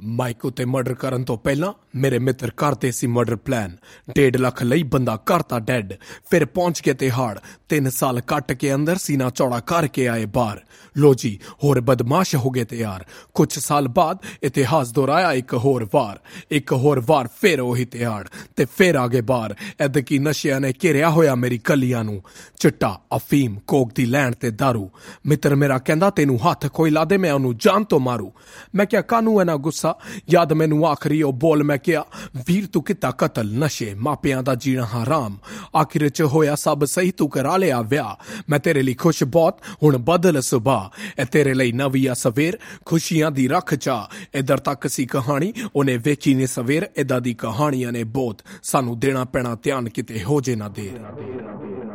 Mic ਉੱਤੇ murder ਕਰਨ ਤੋਂ ਪਹਿਲਾਂ ਮੇਰੇ ਮਿੱਤਰ ਕਰਦੇ ਸੀ ਮਰਡਰ ਪਲਾਨ। 1.5 ਲੱਖ ਲਈ ਬੰਦਾ ਕਰਤਾ ਡੈਡ। ਫਿਰ ਪਹੁੰਚ ਕੇ ਤਿਹਾੜ 3 ਸਾਲ ਕੱਟ ਕੇ ਅੰਦਰ ਸੀਨਾ ਚੌੜਾ ਕਰਕੇ ਆਏ ਬਾਹਰ। ਲੋ ਜੀ ਹੋਰ ਬਦਮਾਸ਼ ਹੋ ਗਏ ਤਿਆਰ। ਕੁਝ ਸਾਲ ਬਾਅਦ ਇਤਿਹਾਸ ਦੁਹਰਾਇਆ ਇੱਕ ਹੋਰ ਵਾਰ ਫਿਰ ਉਹੀ ਤਿਹਾੜ ਤੇ ਫਿਰ ਆਗੇ ਬਾਹਰ। ਐਦਕੀ ਨਸ਼ਿਆਂ ਨੇ ਘੇਰਿਆ ਹੋਇਆ ਮੇਰੀ ਗਲੀਆਂ ਨੂੰ। ਚਿੱਟਾ, ਅਫੀਮ, ਕੋਕ ਦੀ ਲੈਣ ਤੇ ਦਾਰੂ। ਮਿੱਤਰ ਮੇਰਾ ਕਹਿੰਦਾ ਤੈਨੂੰ ਹੱਥ ਕੋਈ ਲਾ ਦੇ ਮੈਂ ਉਹਨੂੰ ਜਾਨ ਤੋਂ ਮਾਰੂ। ਮੈਂ ਕਿਹਾ ਕਾਹਨੂੰ ਐਨਾ ਗੁੱਸਾ, ਯਾਦ ਮੈਨੂੰ ਆਖਰੀ ਉਹ ਬੋਲ ਮੈਂ ਕਿਹਾ ਵੀਰ ਤੂੰ ਕੀਤਾ ਕਤਲ, ਨਸ਼ੇ, ਮਾਪਿਆਂ ਦਾ ਜੀਣਾ ਹਰਾਮ। ਆਖਿਰ ਚ ਹੋਇਆ ਸਭ ਸਹੀ, ਤੂੰ ਕਰਾ ਲਿਆ ਵਿਆਹ। ਮੈਂ ਤੇਰੇ ਲਈ ਖੁਸ਼ ਬਹੁਤ, ਹੁਣ ਬਦਲ ਸੁਭਾ। ਇਹ ਤੇਰੇ ਲਈ ਨਵੀਂ ਆ ਸਵੇਰ, ਖੁਸ਼ੀਆਂ ਦੀ ਰੱਖ ਚਾ। ਇਧਰ ਤੱਕ ਸੀ ਕਹਾਣੀ, ਉਹਨੇ ਵੇਖੀ ਨੇ ਸਵੇਰ। ਏਦਾਂ ਦੀ ਕਹਾਣੀਆਂ ਨੇ ਬਹੁਤ, ਸਾਨੂੰ ਦੇਣਾ ਪੈਣਾ ਧਿਆਨ ਕਿਤੇ ਹੋ ਜੇ ਨਾ ਦੇਰ।